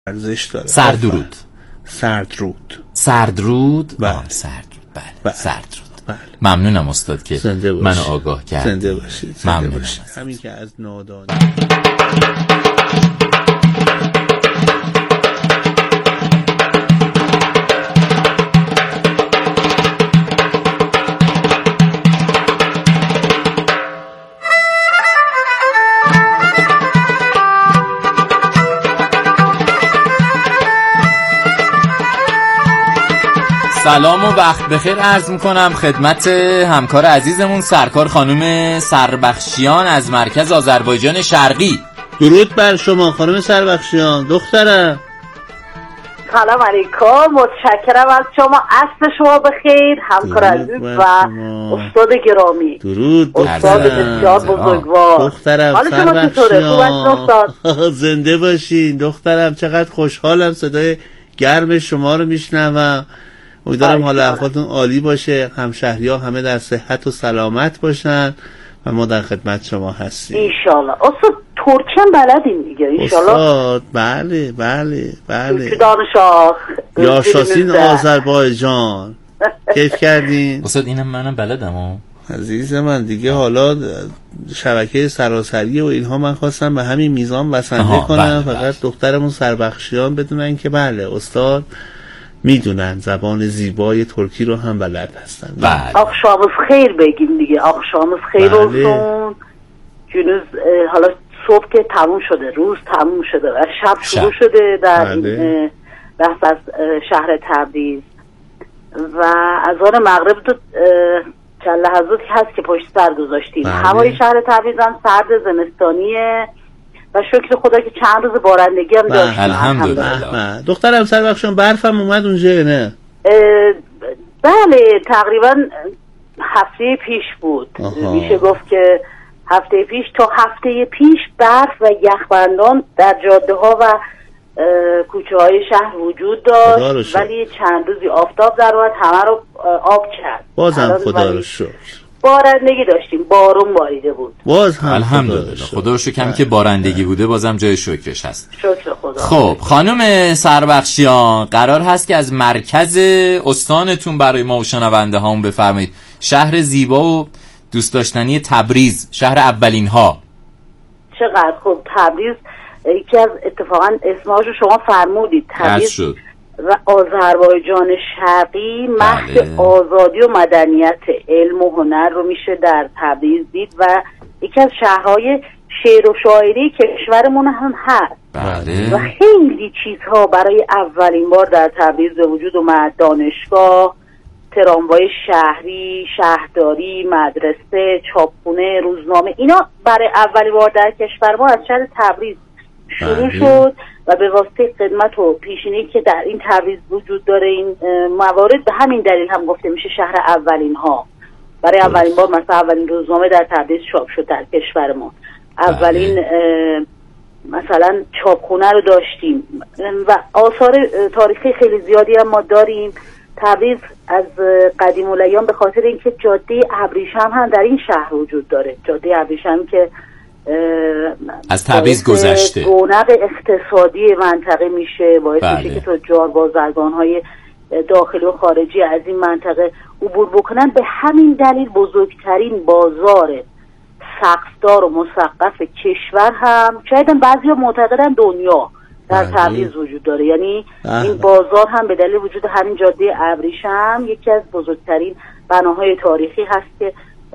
ارزش داره. سردرود. سردرود. بله. بله. سردرود. بله. ممنونم استاد که منو آگاه کرد. زنده باشید. ممنونم. همین که از نادانی سلام و وقت بخیر عرض میکنم خدمت همکار عزیزمون سرکار خانم سربخشیان از مرکز آذربایجان شرقی. درود بر شما خانم سربخشیان دخترم. سلام علیکم، متشکرم از شما. عصر شما بخیر همکار عزیز و استاد گرامی. درود استاد بسیار بزرگوار. دخترم حال شما چطوره؟ خوب هستین؟ زنده باشین دخترم. چقدر خوشحالم صدای گرم شما رو میشنوم. امیدوارم حال احوالتون عالی باشه، همشهری‌ها همه در صحت و سلامت باشن و ما در خدمت شما هستیم ان شاءالله. استاد ترکی هم بلدین دیگه ان شاءالله؟ استاد بله ترکی دانشگاه یا شاسین آذربایجان کیف کردین؟ استاد اینم منم بلدم عزیز من دیگه. حالا شبکه سراسری و اینها من خواستم به همین میزان بسنده کنم. فقط دخترمون سربخشیان بدونن که بله استاد میدونن زبان زیبای ترکی رو هم بلد هستن. بله. آخشامız خیر بگیم دیگه. آخشامız خیر olsun. جنوز حالا صبح که تموم شده، روز تموم شده و شب شروع شده در این بحث از شهر تبریز و از آن مغرب تو چند لحظاتی هست که پشت سر گذاشتیم. هوای شهر تبریز هم سرد زمستانیه و شکر خدا که چند روز بارندگی هم داشتیم. الحمدلله. دخترم سربخشیان برفم اومد اونجا نه؟ بله تقریبا هفته پیش بود. میشه گفت که هفته پیش تا هفته پیش برف و یخبندان در جاده ها و کوچه های شهر وجود داشت ولی چند روزی آفتاب در اومد همه رو آب کرد. بازم خدا رو شکر بارندگی داشتیم، بارون باریده بود. باز هم الحمدلله خدا رو شکر که بارندگی بوده بازم جای شکرش هست. شکر خدا. خب خانم سربخشیان قرار هست که از مرکز استانتون برای ما و شنونده هامون بفرمایید شهر زیبا و دوست داشتنی تبریز، شهر اولین ها. چقدر خوب. تبریز یکی از اتفاقا اسماشو شما فرمودید، تبریز و آذربایجان شرقی مهد آزادی و مدنیت، علم و هنر رو میشه در تبریز دید و یکی از شهرهای شعر و شاعری کشورمون هم هست. بله. و خیلی چیزها برای اولین بار در تبریز به وجود اومد. دانشگاه، تراموای شهری، شهرداری، مدرسه، چاپخونه، روزنامه، اینا برای اولین بار در کشور ما از شهر تبریز شروع شد و به واسطه خدمت و پیشینه‌ای که در این تبریز وجود داره این موارد به همین دلیل هم گفته میشه شهر اولین ها. برای اولین بار مثلا اولین روزنامه در تبریز چاپ شد در کشور ما. اولین مثلا چاپخونه رو داشتیم و آثار تاریخی خیلی زیادی هم ما داریم. تبریز از قدیم الایام به خاطر اینکه جاده ابریشم هم در این شهر وجود داره، جاده ابریشم که از تبریز گذشته رونق اقتصادی منطقه میشه، باعث میشه که تجار بازرگان‌های داخلی و خارجی از این منطقه عبور بکنن. به همین دلیل بزرگترین بازار سقفدار و مسقف کشور هم شاید هم بعضیا معتقدن دنیا در تبریز وجود داره. یعنی این بازار هم به دلیل وجود همین جاده ابریشم یکی از بزرگترین بناهای تاریخی هست که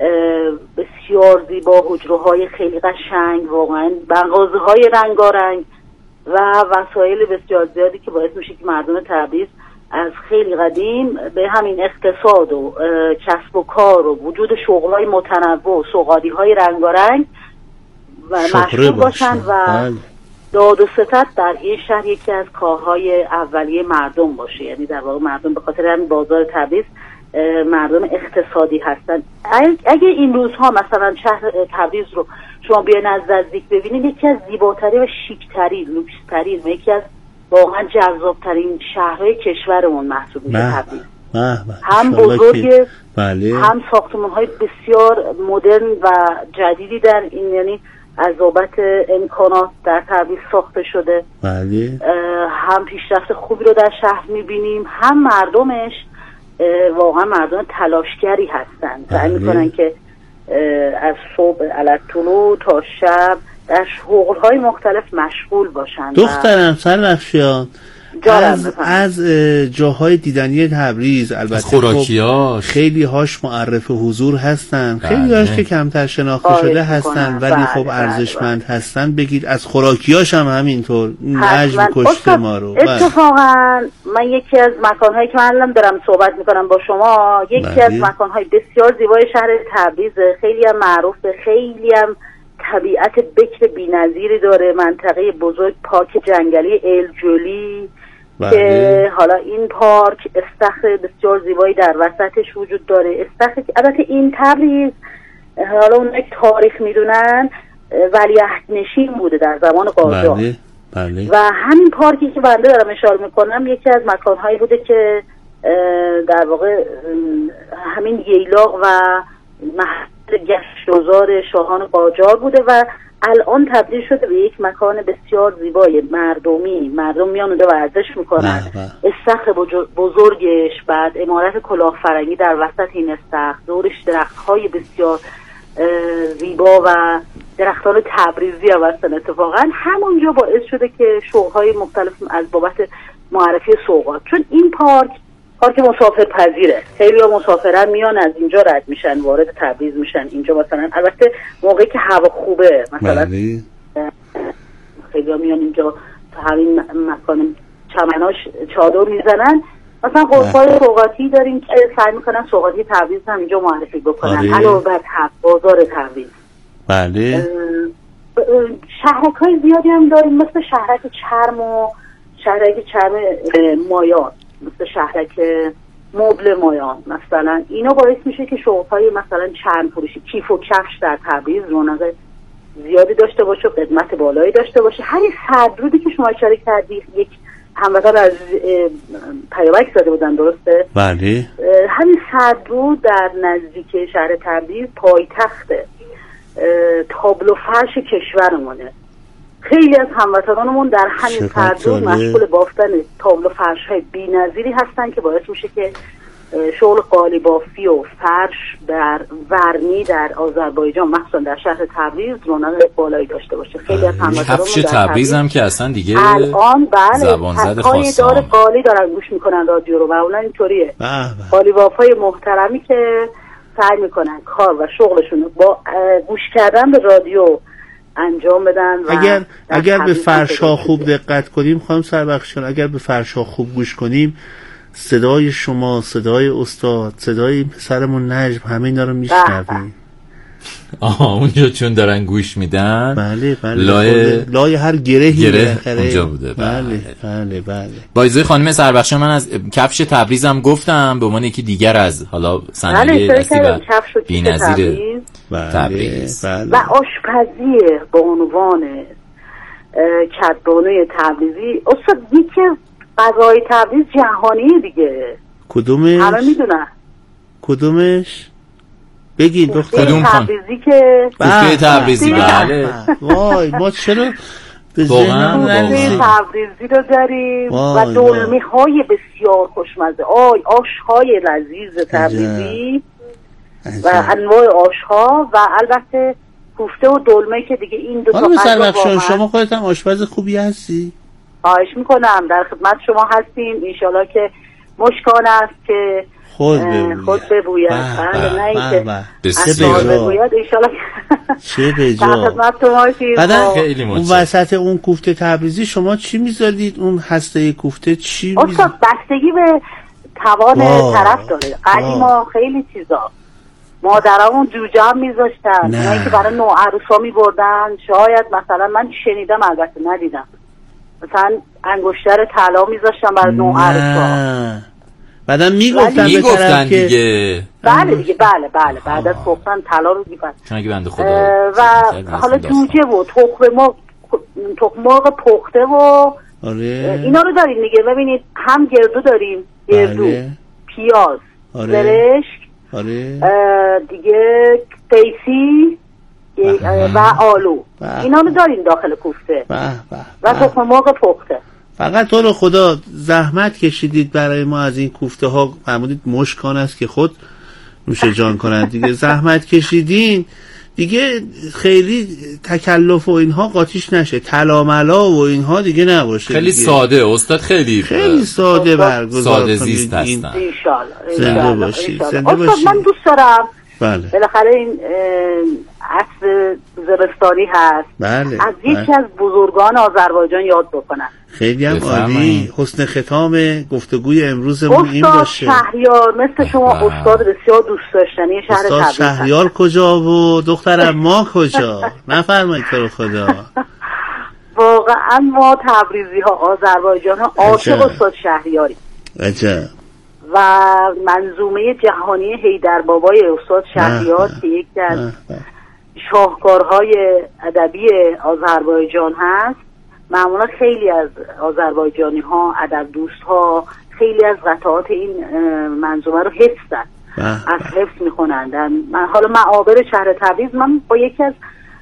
بسیار زیبا، حجره‌های خیلی قشنگ، واقعا مغازه‌های رنگارنگ و وسایل بسیار زیادی که باعث میشه که مردم تبریز از خیلی قدیم به همین اقتصاد و کسب و کار و وجود شغل‌های متنوع و سوغاری‌های رنگارنگ و مشهور باشن و داد و ستد در این شهر یکی از کارهای اولیه مردم باشه. یعنی در واقع مردم به خاطر همین بازار تبریز مردم اقتصادی هستن. اگه این روزها مثلا شهر تبریز رو شما بیاین از نزدیک ببینید، یکی از زیباترین و شیکترین، لوکسترین و یکی از واقعا جذابترین شهرهای کشورمون محسوب میشه تبریز. هم بزرگ هم ساختمان‌های بسیار مدرن و جدیدی در این، یعنی از بابت امکانات در تبریز ساخته شده. بله. هم پیشرفت خوبی رو در شهر میبینیم، هم مردمش واقعا مردم تلاشگری هستن، سعی میکنن که از صبح علالطلوع تا شب در شغل‌های مختلف مشغول باشن. دخترم سربخشیان از جاهای دیدنی تبریز، البته خوراکیاش خیلی هاش معرف حضور هستن، خیلی هاش که کمتر شناخته شده هستن ولی خب ارزشمند هستن. بگید از خوراکیاش هم همینطور نجم کشته ما رو. اتفاقا من یکی از مکانهایی که من الان دارم صحبت میکنم با شما، یکی از مکانهای بسیار زیبای شهر تبریز، خیلی هم معروفه، خیلی هم طبیعت بکر بی‌نظیری داره، منطقه بزرگ پارک جنگلی الجولی که حالا این پارک استخر بسیار زیبایی در وسطش وجود داره. استخر البته این تبریز حالا اونایی که تاریخ میدونن ولیعهد نشین بوده در زمان قاجار. بله. و همین پارکی که بنده دارم اشاره میکنم یکی از مکانهایی بوده که در واقع همین ییلاق و گشتگذار شاهان قاجار بوده و الان تبدیل شده به یک مکان بسیار زیبای مردمی. مردم میان اونجا ورزش میکنن. استخر بزرگش، بعد عمارت کلاه فرنگی در وسط این استخر، دورش درخت‌های بسیار زیبا و درختان تبریزی هستن. اتفاقا همونجا باعث شده که شغل‌های مختلف از بابت معرفی سوغات، چون این پارک مسافرپذیره، خیلی ها مسافرن میان از اینجا رد میشن وارد تبریز میشن اینجا. مثلا البته موقعی که هوا خوبه مثلا خیلی ها میان اینجا تا همین مکان چمناش چادر میزنن. مثلا قرص‌های سوغاتی داریم که سعی میکنن سوغاتی تبریز هم اینجا معرفی بکنن علاوه بر بازار تبریز. بله. شهرک‌های زیادی هم داریم مثل شهرک چرم و شهرک چرم مایان، مثل شهرک مبل مایان مثلا. اینا باعث میشه که شغل‌های مثلا چرم فروشی، کیف و کفش در تبریز رونق زیادی داشته باشه، قدمت بالایی داشته باشه. همین سردرودی که شما اشاره کردید یک هموطن از پیامک زده بودن، درسته؟ بله. همین سردرود در نزدیک شهر تبریز پایتخت تابلو فرش کشورمونه. خیلی از هموطنانمون در همین سردرود مشغول بافتن تابلو فرش‌های بی‌نظیری هستن که باعث میشه که شغل قالی بافی و فرش در ورنی در آذربایجان مخصوصا در شهر تبریز رونق بالایی داشته باشه. خیلی از هموطنانمون کفش تبریز هم که اصلا دیگه الان زبان زد خاصه دار قالی دارن گوش میکنن رادیو رو و اونا اینطوریه. قالی بافای محترمی که سعی میکنن کار و شغلشون با گوش کردن به رادیو انجام بدن. و اگر به فرشا خوب دقت کنیم خانم سربخشیان، اگر به فرشا خوب گوش کنیم، صدای شما، صدای استاد، صدای پسرمون نجم، همه اینا رو میشنویم. اونجا چون دارن گوش میدن. بله. لای هر گره اونجا بوده. بله. با اجازه خانم سربخشیان، من از کفش تبریزم گفتم به عنوان یکی دیگر از حالا صنایع دستی و بی‌نظیر تبریز. و آشپزی به عنوان کدبانوی تبریزی. استاد یکی غذای تبریز جهانی دیگه. کدومش؟ همه میدونن. کدومش؟ بگید دختر. کدوم تبریزی که کوفته تبریزی. بله. وای ما چرا واقعا تبریزی رو داریم و دلمه های بسیار خوشمزه، آش‌های لذیذ تبریزی و انواع آش‌ها و البته کوفته و دلمه که دیگه این دو تا غذا. شما خودت هم آشپز خوبی هستی؟ خواهش میکنم، در خدمت شما هستیم. انشالله که مشکان است که خود ببوید. بله، نه اینکه ببوید. انشالله چه بجا. در خدمت شما هستیم. اون وسط اون کوفته تبریزی شما چی میذارید؟ اون هسته کوفته چی میذارید؟ بستگی به توان طرف داره. قدیما خیلی چیزا مادرامون جوجه هم میذاشتن، اونایی که برای نوعروسا میبردن. شاید مثلا من شنیدم، البته ندیدم، مثلا انگشتر طلا میذاشتن برای نوعروسا. بعدم میگفتن دیگه. بله دیگه. بله بعد از پختن طلا رو میگفتن. چون اگه بنده خدا و حالا جوجه و تخم مرغ پخته و اینا رو داریم دیگه. ببینید هم گردو داریم، گردو، پیاز، زرشک، دیگه قیسی و آلو اینا رو داریم داخل کوفته و تخم مرغ پخته. فقط تو رو خدا زحمت کشیدید برای ما از این کوفته ها، فرمودید مشکان است که خود نوش جان کنند دیگه. زحمت کشیدین دیگه، خیلی تکلف و اینها قاطیش نشه، تلاملا و اینها دیگه نباشه. خیلی دیگه ساده استاد، خیلی ساده برگزار ساده زیست هستن. ان شاء الله زنده باشید. استاد من دوست دارم بله بالاخره این عصر زمستانی هست، بله از یکی از بزرگان آذربایجان یاد بکنم. خیلی هم عالی. حسن ختام گفتگوی امروزمون این باشه. استاد شهریار مثل شما استاد بسیار دوست داشتنی شهر تبریز. استاد شهریار کجا و دخترم ما کجا؟ نفرمایید تو رو خدا. واقعا ما تبریزی ها آذربایجان ها عاشق استاد شهریاری. عجب. و منظومه جهانی حیدر بابای استاد شهریار که یکی از شاهکارهای ادبی آذربایجان هست، معمولا خیلی از آذربایجانی ها، ادب دوست ها خیلی از قطعات این منظومه رو حفظن، از حفظ میخونند. من حالا معابر شهر تبریز، من با یکی از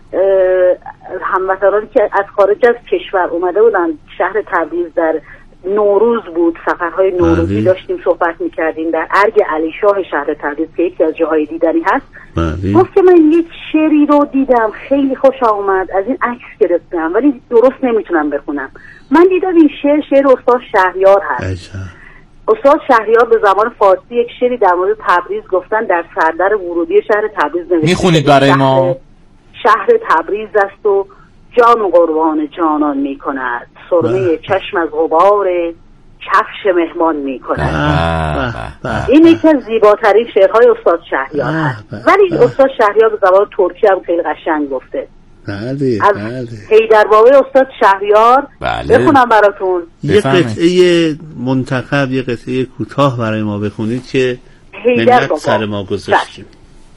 هموطنانی که از خارج از کشور اومده بودن شهر تبریز، در نوروز بود، سفرهای نوروزی داشتیم صحبت میکردیم در ارگ علی شاه شهر تبریز که یکی از جاهای دیدنی هست. گفت که من یک شعری رو دیدم خیلی خوش آمد، از این عکس گرفتم ولی درست نمیتونم بخونم. من دیدم این شعر استاد شهریار هست. استاد شهریار به زبان فارسی یک شعری در مورد تبریز گفتن، در سردر ورودی شهر تبریز نوشته. میخونید برای ما؟ شهر تبریز است و جان قربان جانان می کند، سرمه چشم از غبار کفش مهمان می کند. این یکی از زیباترین شعرهای استاد شهریار هست. ولی استاد شهریار به زبان ترکی هم خیلی قشنگ گفته. از حیدر بابای استاد شهریار بخونم براتون. یه قطعه منتخب، یه قطعه کوتاه برای ما بخونید که منت سر ما گذاشتیم.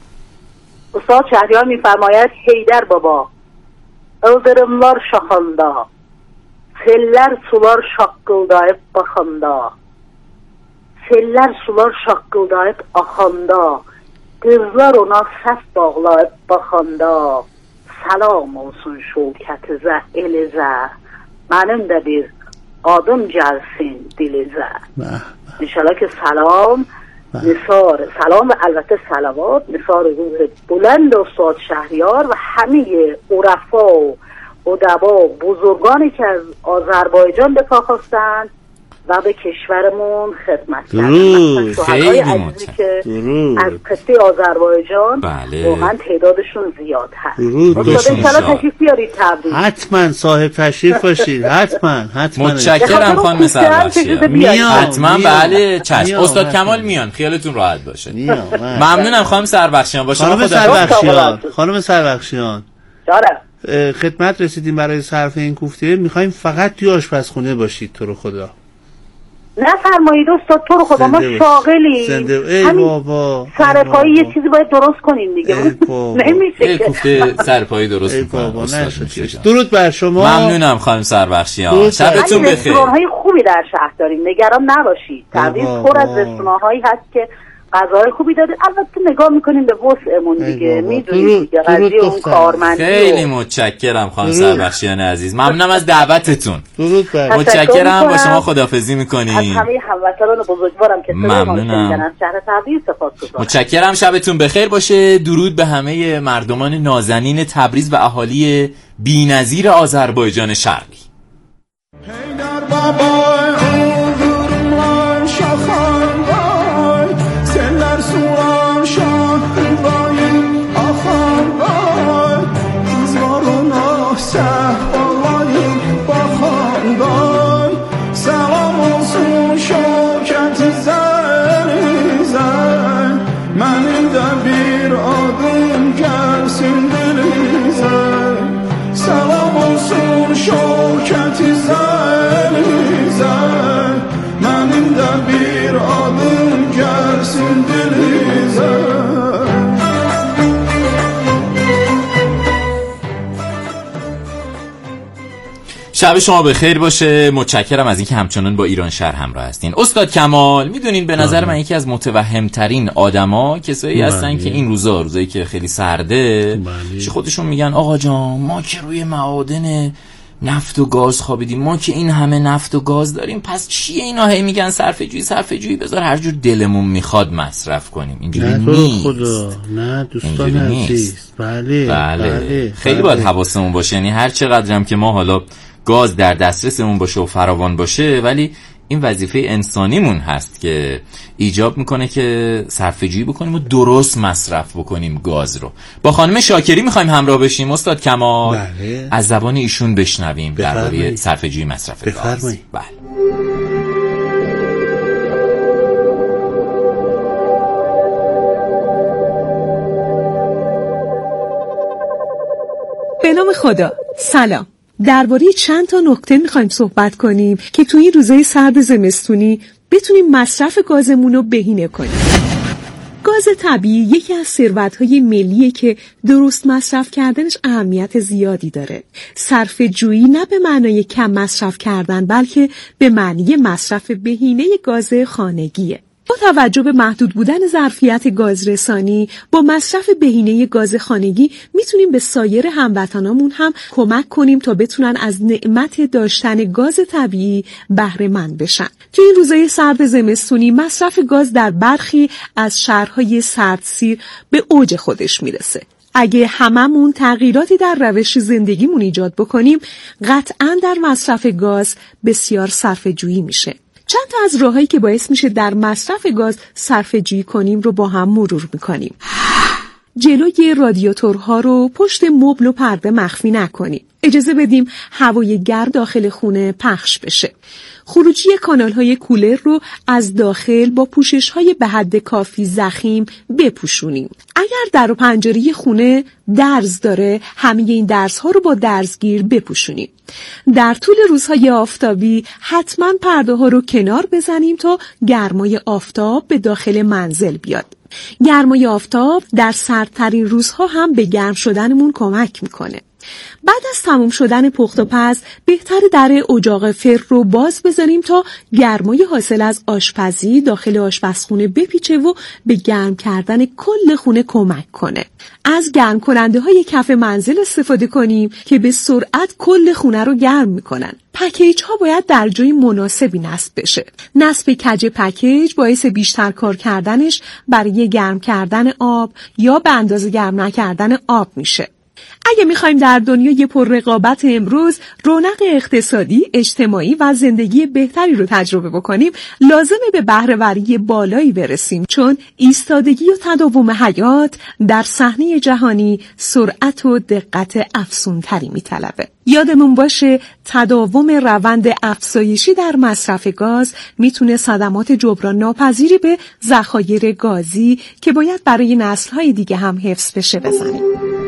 استاد شهریار میفرماید: حیدر baba, ıldırımlar şaxanda, sellər sular şaqqıldayıb baxanda, sellər sular şaqqıldayıb axanda, qızlar ona səs bağlayıb baxanda, salam olsun şövkətizə, elizə, mənim də bir adım gəlsin dilizə. İnşallah ki salam نثار سلام و البته صلوات نثار روح بلند استاد شهریار و همه عرفا و ادبا بزرگانی که از آذربایجان به پا خواستند و به کشورمون خدمت کردند. خیلی متشکرم. از قطعه آذربایجان واقعا تعدادشون زیاد هست. استاد انشالله تشریف بیارید تبریز. حتما صاحب تشریف باشید. حتما متشکرم خانم سربخشیان. حتما بله چشم. استاد کمال میان، خیالتون راحت باشه. ممنونم خانم سربخشیان. با شما خدا. خانم سربخشیان خدمت رسیدیم برای صرف این کوفته. میخوایم فقط توی آشپزخونه باشید تو رو خدا. نفرمایید استاد تو رو خدا، ما شاغلیم. ای بابا سرپایی یه چیزی باید درست کنیم دیگه. نمیشه کوفته سرپایی درست میکنم. درود بر شما. ممنونم خانم سربخشیان. شبتون بخیر. رستوران‌های خوبی در شهر داریم، نگران نباشید. تبریز پر از رستوران‌هایی هست که غذای خوبی داده. البته نگاه میکنیم به وسعمون دیگه، میدونید دیگه قضیه اون کارمندی. خیلی متشکرم خانم سربخشیان عزیز، ممنونم از دعوتتون. متشکرم. با شما خداحافظی میکنیم. از همه هموطنان بزرگوارم که ممنونم. از شهر تبریز سپاسگزارم. متشکرم. شبتون بخیر باشه. درود به همه مردمان نازنین تبریز و اهالی بی‌نظیر آذربایجان شرقی. Salam olsun şevketi zəlimizə. شب شما بخیر باشه. متشکرم از اینکه همچنان با ایران شهر همراه هستین. استاد کمال، میدونین به نظر من یکی از متوهمترین آدما کسایی هستن که این روزایی که خیلی سرده چه خودشون میگن آقا جان ما که روی معادن نفت و گاز خوابیدیم، ما که این همه نفت و گاز داریم، پس چیه اینا هی میگن صرفه جویی بذار هر جور دلمون میخواد مصرف کنیم. اینجوری نیست. خدا نه دوستان عزیز. بله. خیلی باید حواسمون باشه. یعنی هر چقدرم که ما حالا گاز در دسترسمون باشه و فراوان باشه، ولی این وظیفه انسانیمون هست که ایجاب میکنه که صرفه‌جویی بکنیم و درست مصرف بکنیم گاز رو. با خانم شاکری میخوایم همراه بشیم. استاد کمال، بله. از زبان ایشون بشنویم درباره صرفه‌جویی مصرف گاز. بله. به نام خدا. سلام. درباره چند تا نکته میخوایم صحبت کنیم که توی این روزهای سرد زمستونی بتونیم مصرف گازمون رو بهینه کنیم. گاز طبیعی یکی از ثروت‌های ملیه که درست مصرف کردنش اهمیت زیادی داره. صرفه‌جویی نه به معنای کم مصرف کردن، بلکه به معنی مصرف بهینه گاز خانگیه. با توجه به محدود بودن ظرفیت گازرسانی، با مصرف بهینه گاز خانگی میتونیم به سایر هموطنامون هم کمک کنیم تا بتونن از نعمت داشتن گاز طبیعی بهره مند بشن. توی این روزهای سرد زمستونی مصرف گاز در برخی از شهرهای سردسیر به اوج خودش میرسه. اگه هممون تغییراتی در روش زندگیمون ایجاد بکنیم، قطعاً در مصرف گاز بسیار صرفه‌جویی میشه. چند تا از راهایی که باعث میشه در مصرف گاز صرفه‌جویی کنیم رو با هم مرور میکنیم. جلوی رادیاتورها رو پشت مبل و پرده مخفی نکنیم. اجازه بدیم هوای گرم داخل خونه پخش بشه. خروجی کانال‌های کولر رو از داخل با پوشش‌های به حد کافی ضخیم بپوشونیم. اگر در و پنجره خونه درز داره، همه این درزها رو با درزگیر بپوشونیم. در طول روزهای آفتابی حتما پرده‌ها رو کنار بزنیم تا گرمای آفتاب به داخل منزل بیاد. گرمای آفتاب در سردترین روزها هم به گرم شدنمون کمک میکنه. بعد از تموم شدن پخت و پز بهتر در اجاق فر رو باز بذاریم تا گرمای حاصل از آشپزی داخل آشپزخونه بپیچه و به گرم کردن کل خونه کمک کنه. از گرم کننده های کف منزل استفاده کنیم که به سرعت کل خونه رو گرم میکنن. پکیج ها باید در جای مناسبی نصب بشه. نصب کج پکیج باعث بیشتر کار کردنش برای گرم کردن آب یا به اندازه گرم نکردن آب میشه. اگه میخوایم در دنیای پر رقابت امروز رونق اقتصادی، اجتماعی و زندگی بهتری رو تجربه بکنیم، لازمه به بهره‌وری بالایی برسیم، چون ایستادگی و تداوم حیات در صحنه جهانی سرعت و دقت افزونتری میطلبه. یادمون باشه تداوم روند افزایشی در مصرف گاز میتونه صدمات جبران ناپذیری به ذخایر گازی که باید برای نسل‌های دیگه هم حفظ بشه بزنه.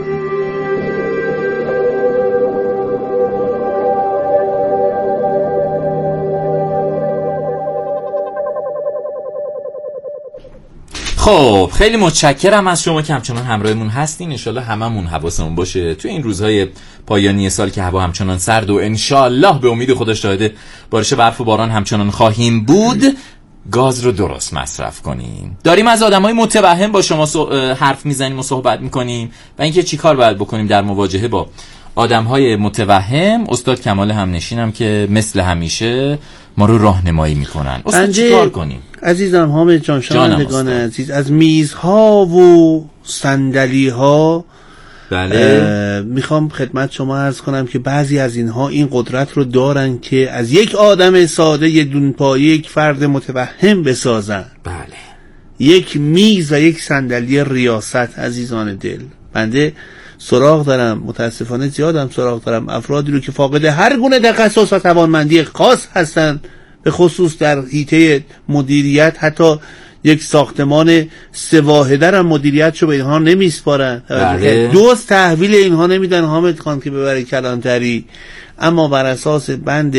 خب خیلی متشکرم از شما که همچنان همراهمون هستین. انشالله هممون حواسمون باشه تو این روزهای پایانی سال که هوا همچنان سرد و انشالله به امید خدا شاهد بارش برف و باران همچنان خواهیم بود، گاز رو درست مصرف کنیم. داریم از آدمای متوهم با شما حرف میزنیم و صحبت میکنیم و اینکه چی کار باید بکنیم در مواجهه با آدمهای متوهم. استاد کمال همنشینم که مثل همیشه ما رو راهنمایی میکنن. استاد چی کار کنیم؟ عزیزم حامد جان، شنوندگان عزیز، از میزها و صندلی‌ها بله میخوام خدمت شما عرض کنم که بعضی از اینها این قدرت رو دارن که از یک آدم ساده یه دونپایه یک فرد متوهم بسازن. بله، یک میز و یک صندلی ریاست. عزیزان دل، بنده سراغ دارم، متاسفانه زیادم سراغ دارم افرادی رو که فاقد هر گونه تخصص و توانمندی خاص هستن، به خصوص در حیطه مدیریت. حتی یک ساختمان 3 واحده هم مدیریتشو به اینها نمیسپارن. دوست تحویل اینها نمیدن حامد خان که ببره کلانتری، اما بر اساس بند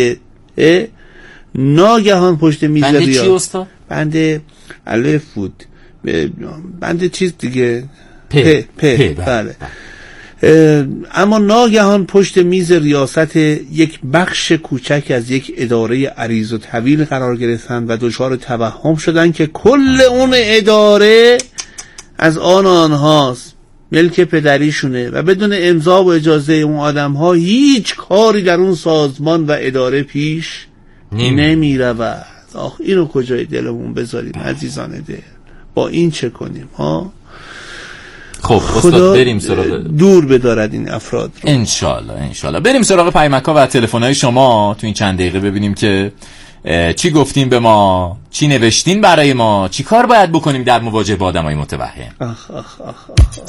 ناگهان پشت میز بند چی استاد؟ بند الف بود، بند چیز دیگه، پ. بله. اما ناگهان پشت میز ریاست یک بخش کوچک از یک اداره عریض و طویل قرار گرفتن و دچار توهم شدن که کل اون اداره از آنهاست، ملک پدریشونه و بدون امضا و اجازه اون آدم ها هیچ کاری در اون سازمان و اداره پیش نمی رود. آخ اینو کجای دلمون بذاریم عزیزان دل، با این چه کنیم ها؟ خب استاد بریم سراغ دور بدارد این افراد رو. انشالله بریم سراغ پیامک‌ها و تلفن‌های شما تو این چند دقیقه، ببینیم که چی گفتین به ما، چی نوشتین برای ما، چی کار باید بکنیم در مواجهه با آدمای متوهم. آخ آخ آخ آخ.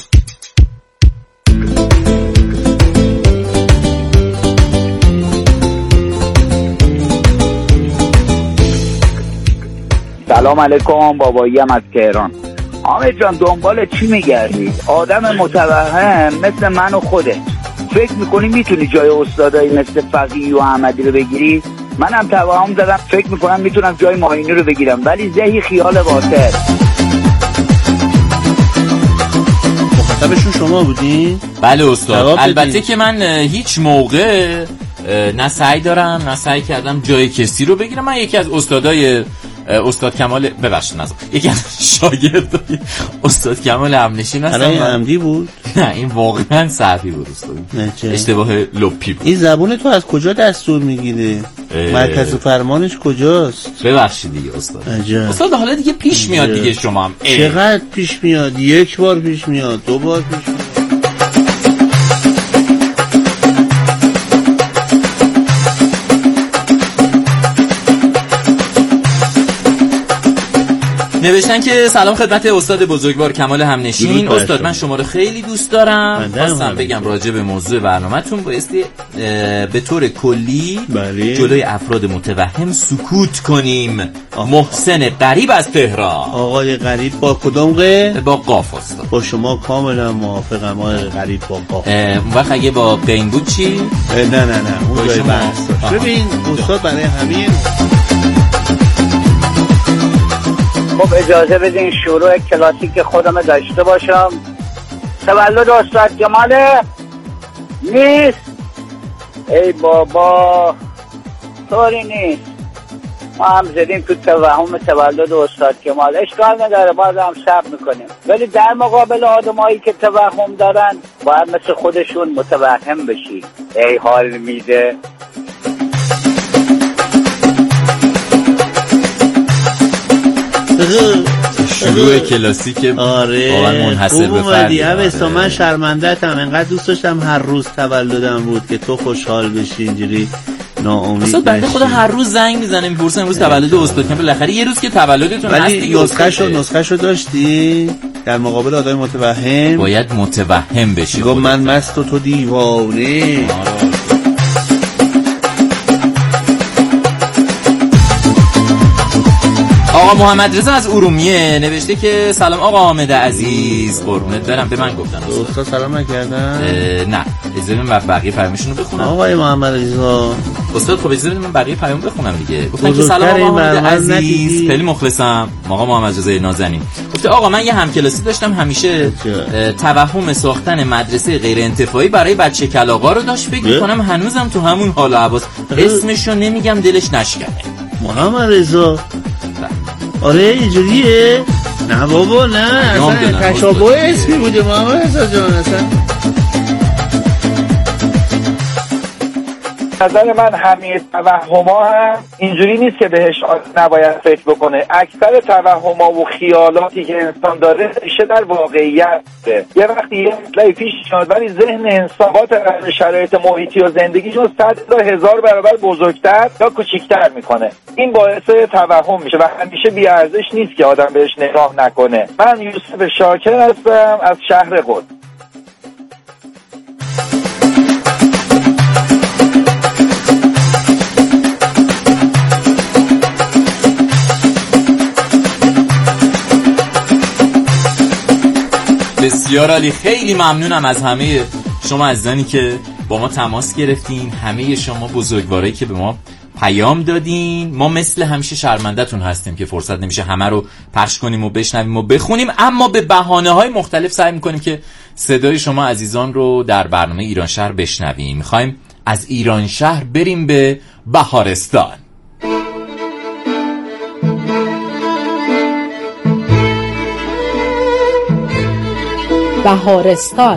سلام علیکم، باباییم از تهران. حامد جان دنبال چی میگردی؟ آدم متوهم مثل من و خودت فکر میکنی میتونی جای استادایی مثل فقیه و احمدی رو بگیری؟ منم توهم زدم، فکر میکنم میتونم جای ماهینی رو بگیرم، ولی زهی خیال باطل. مخاطبشون شما بودین؟ بله استاد. البته که من هیچ موقع نه سعی دارم نه سعی کردم جای کسی رو بگیرم. من یکی از استادای استاد کمال یکی از شاگردای استاد کمال همنشین هستم. برای عمدی بود؟ نه این واقعا صحفی بود استاد، اشتباه لپی بود. این زبون تو از کجا دستور میگیره؟ مرکز فرمانش کجاست؟ ببخشید دیگه استاد. استاد حالا دیگه پیش میاد دیگه شما هم چقدر پیش میاد؟ یک بار پیش میاد، دو بار پیش میاد. نوشتن که سلام خدمت استاد بزرگوار کمال همنشین. استاد من شما رو خیلی دوست دارم. خواستم بگم راجع به موضوع برنامه‌تون بایستی به طور کلی جلوی افراد متوهم سکوت کنیم. محسن غریب از تهران. آقای غریب با کدوم قه؟ با قاف استاد. با شما کاملا موافقم آقای غریب با قاف. اون وقت اگه با قین بود چی؟ نه اون جای بحث. ببین استاد برای همین خب اجازه بدین شروع کلاسیک خودم داشته باشم. تولد استاد کماله نیست؟ ای بابا طوری نیست، ما هم زدیم تو توهم تولد استاد کمال. اشکال نداره بازم صبر میکنیم، ولی در مقابل آدمایی که توهم دارن باید مثل خودشون متوهم بشی. ای حال میده. شروع کلاسیک. آره منحصر به فردی. اوستا من شرمنده‌ام، انقدر دوست داشتم هر روز تولدم بود که تو خوشحال بشی، اینجوری ناامید نشی. بنده خدا هر روز زنگ میزنه میپرسه امروز تولد استاد کمال. بالاخره یه روز که تولدتون هست دیگه. نسخه‌شو داشتی در مقابل آدم متوهم؟ باید متوهم بشی. گفت من مست و تو دیوانه. آقا محمد رضا از ارومیه نوشته که سلام آقا حامد عزیز، قربونت برم. به من گفتن استاد سلام نکردن؟ نه اجازه بدید من بقیه پیامشون رو بخونم. آقای محمد رضا استاد خب اجازه بدید من بقیه پیام بخونم دیگه. گفتن که سلام آقا محمد عزیز، خیلی مخلصم. آقا محمد رضا نازنین گفته آقا من یه همکلاسی داشتم همیشه توهم ساختن مدرسه غیر انتفاعی برای بچه کلاغا رو داشت. فکر می‌کنم هنوزم تو همون حال و هواست. اسمشو نمیگم دلش نشکنه. محمد رضا آره اینجوریه؟ نه بابا نه، اصلا تشابه اسمی بوده محمد رضا جان. اصلا نظر من همه توهم‌ها هم اینجوری نیست که بهش نباید فکر بکنه. اکثر توهم‌ها و خیالاتی که انسان داره ریشه در واقعیت ده. یه وقتی یه مطلبی پیش میاد ولی ذهن انسان با شرایط محیطی و زندگیشون 100 تا 1000 برابر بزرگتر یا کوچیک‌تر میکنه. این باعث توهم میشه و همیشه بی‌ارزش نیست که آدم بهش نگاه نکنه. من یوسف شاکر هستم از شهر قم. بسیار عالی، خیلی ممنونم از همه شما عزیزانی که با ما تماس گرفتین، همه شما بزرگوارایی که به ما پیام دادین. ما مثل همیشه شرمنده‌تون هستیم که فرصت نمیشه همه رو پخش کنیم و بشنویم و بخونیم، اما به بهانه‌های مختلف سعی می‌کنیم که صدای شما عزیزان رو در برنامه ایران شهر بشنویم. می‌خوایم از ایران شهر بریم به بهارستان. بهارستان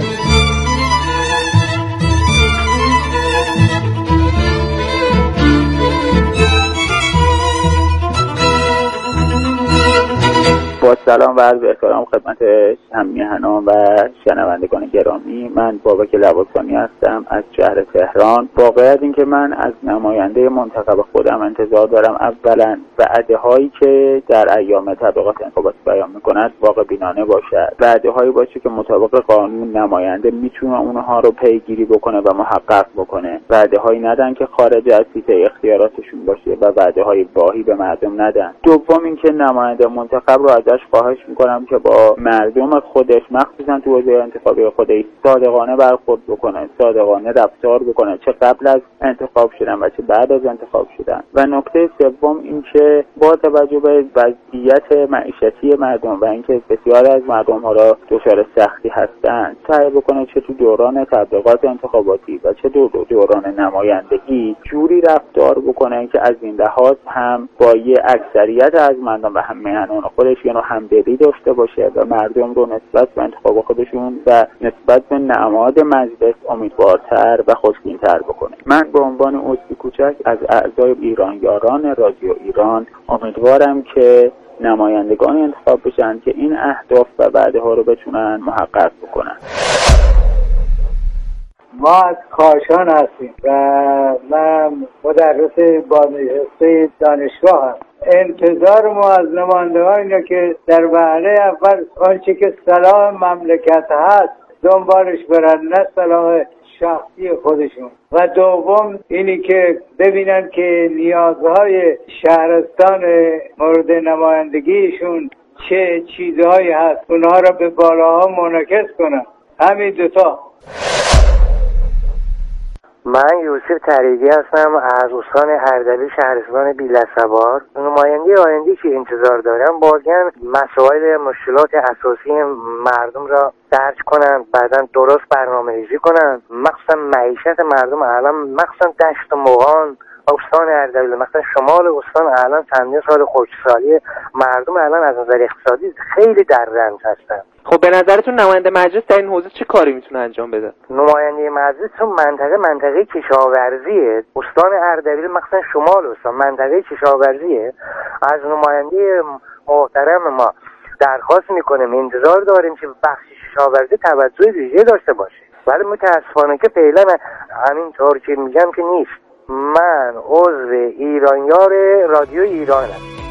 با سلام و عرض احترام خدمت هم‌میهنان و شنوندگان گرامی، من بابک لواسانی هستم از شهر تهران. واقعیت این که من از نماینده منتخب خودم انتظار دارم اولا وعده‌هایی که در ایام تبلیغات انتخابات بیان می‌کند واقع بینانه باشد، وعده‌هایی باشه که مطابق قانون نماینده میتونه اونها رو پیگیری بکنه و محقق بکنه، وعده‌هایی ندن که خارج از حیطه اختیاراتشون باشه و وعده‌های واهی به مردم ندن. دوم اینکه نماینده منتخب رو ازش خواهش میکنم که با مردم خودش مخصوصا تو حوزه انتخابی خودش صادقانه برخورد بکنه، صادقانه رفتار بکنه، چه قبل از انتخاب شدن و چه بعد از انتخاب شدن. و نکته سوم اینکه با توجه به وضعیت معیشتی مردم و اینکه بسیاری از مردم ها را دچار سختی هستند، سعی بکنه چه تو دوران تبلیغات انتخاباتی و چه دوران نمایندگی جوری رفتار بکنه که از این لحاظ هم با یه اکثریت از مردم و هم میهنان خودش یعنی همدلی داشته باشه و مردم رو نسبت به انتخاب خودشون و نسبت به نماد مجلس امیدوارتر و خوشبین‌تر بکنه. من به عنوان عضوی کوچک از اعضای ایران یاران رادیو ایران امیدوارم که نمایندگان انتخاب بشن که این اهداف و وعده ها رو بتونن محقق بکنن. ما از کاشان هستیم و من مدرس بازنشسته دانشگاه هم. انتظار ما از نمایندگان اینه که در وهله اول آنچه که صلاح مملکت هست دنبالش برن، نه صلاح شخصی خودشون. و دوم اینی که ببینن که نیازهای شهرستان مورد نمایندگیشون چه چیزهایی هست، اونها را به بالاها منعکس کنن. همین دوتا. من یوسف طریقی هستم از استان اردبیل شهرستان بیلسوار. نماینده آینده که انتظار دارم واقعا مسائل مشکلات اساسی مردم را درک کنن، بعداً درست برنامه‌ریزی کنن، مخصوصا معیشت مردم الان، مخصوصا دشت و مغان استان اردبیل، مثلا شمال استان الان چندین سال خشکسالی، مردم الان از نظر اقتصادی خیلی در رنج هستن. خب به نظرتون نماینده مجلس در این حوزه چه کاری میتونه انجام بده؟ نماینده مجلس چون منطقه کشاورزیه، استان اردبیل مثلا شمال استان منطقه کشاورزیه، از نماینده محترم ما درخواست میکنیم، انتظار داریم که بخش کشاورزی توجه ویژه داشته باشه، ولی متاسفانه که فعلا همینطور که میگم که نیست. من عضو ایرانیار رادیو ایرانم.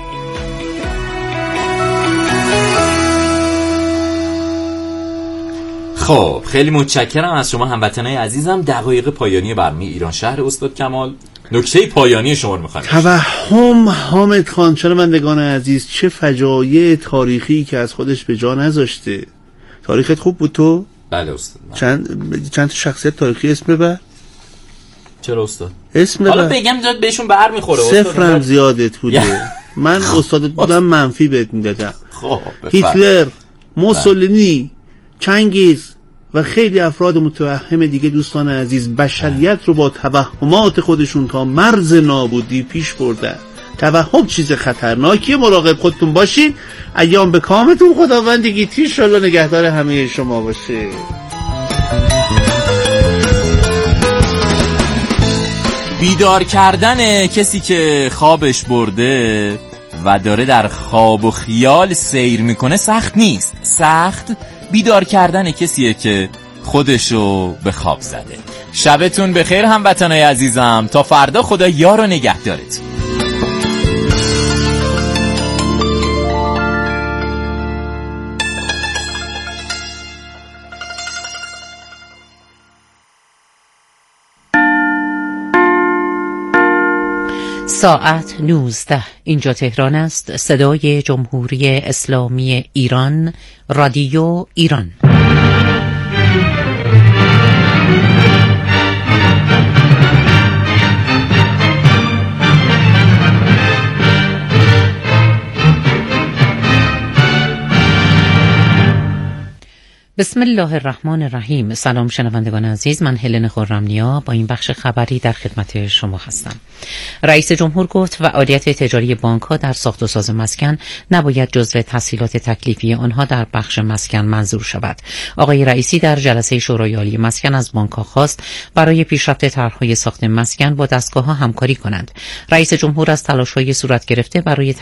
خب خیلی متشکرم از شما هموطنای عزیزم. دقایق پایانی برنامه ایران شهر استاد کمال، نکته پایانی شما رو می‌خوام. توهم حامد خان، شنوندگان عزیز، چه فجایع تاریخی که از خودش به جا نذاشته. تاریخت خوب بود تو؟ بله استاد. چند شخصیت تاریخی اسم ببر. چرا استاد؟ اسم حالا بگم داد بهشون بر میخوره. صفرم زیادت بوده. من استادت بودم منفی بهت میدادم. خب هیتلر، موسولینی، چنگیز و خیلی افراد متوهم دیگه دوستان عزیز بشریت رو با توهمات خودشون تا مرز نابودی پیش بردن. توهم چیز خطرناکیه، مراقب خودتون باشین. ایام به کامتون، خداوند گیتی انشالله نگهدار همه شما باشه. بیدار کردن کسی که خوابش برده و داره در خواب و خیال سیر میکنه سخت نیست. سخت بیدار کردن کسیه که خودشو به خواب زده. شبتون بخیر هموطنای عزیزم، تا فردا خدا یار و نگهدارت. ساعت 19. اینجا تهران است. صدای جمهوری اسلامی ایران، رادیو ایران. بسم الله الرحمن الرحیم. سلام شنوندگان عزیز، من هلن خرمنیا با این بخش خبری در خدمت شما هستم. رئیس جمهور گفت فعالیت تجاری بانک‌ها در ساخت و ساز مسکن نباید جزو تسهیلات تکلیفی آنها در بخش مسکن منظور شود. آقای رئیسی در جلسه شورای عالی مسکن از بانک‌ها خواست برای پیشرفت طرح‌های ساخت مسکن با دستگاه‌ها همکاری کنند. رئیس جمهور از تلاش‌های صورت گرفته برای